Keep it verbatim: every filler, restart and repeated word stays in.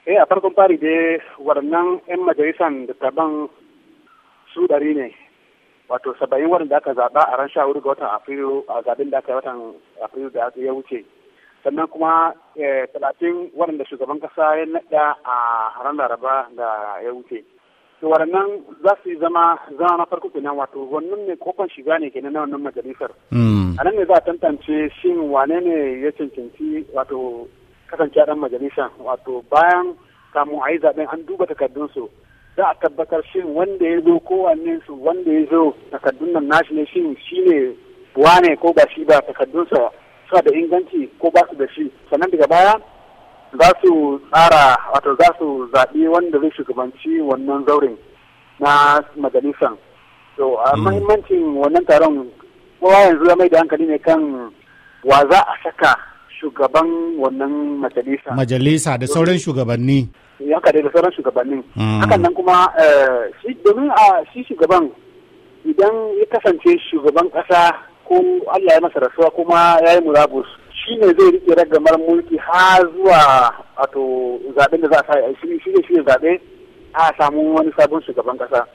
Eh a farkon fari dai waɗannan 'yan majalisar dattaban su ɗari ne, wato saba'in waɗanda aka zaɓa a ran sha hudu ga watan Afrilu a zaɓen da aka yi watan Afrilu da ya wuce. Sannan kuma talatin waɗanda shugaban ƙasa ya naɗa a ran Laraba da ya wuce. To waɗannan za su yi zama zama na farko kenan, wato wannan ne kofan shiga ne kenan na wannan majalisar. A nan ne za a tantance shin wane ne ya cancanci wato kasance a ɗan majalisa, wato bayan kamun a yi zaɓen an duba takardunsu za a tabbatar shin wanda ya zo kowanne su wanda ya zo takardun nan nashi ne shin shi ne wane ko ba shi ba, takardunsa suna da inganci ko ba su da shi. Sannan daga baya za su tsara wato za su zaɓi wanda zai shugabanci wannan zaurin na majalisan. To a mahimmancin wannan taron kowa yanzu ya mai da hankali ne kan wa za a saka shugaban wannan majalisa. Majalisa da sauran shugabanni. Yanka da sauran shugabannin. Hakan nan kuma shi domin a shi shugaban idan ya kasance shugaban ƙasa ko Allah ya masa rasuwa kuma ya yi murabus, shi ne zai rike ragamar mulki har zuwa wato zaɓen da za a sa shi ne shi zaɓe a samu wani sabon shugaban ƙasa.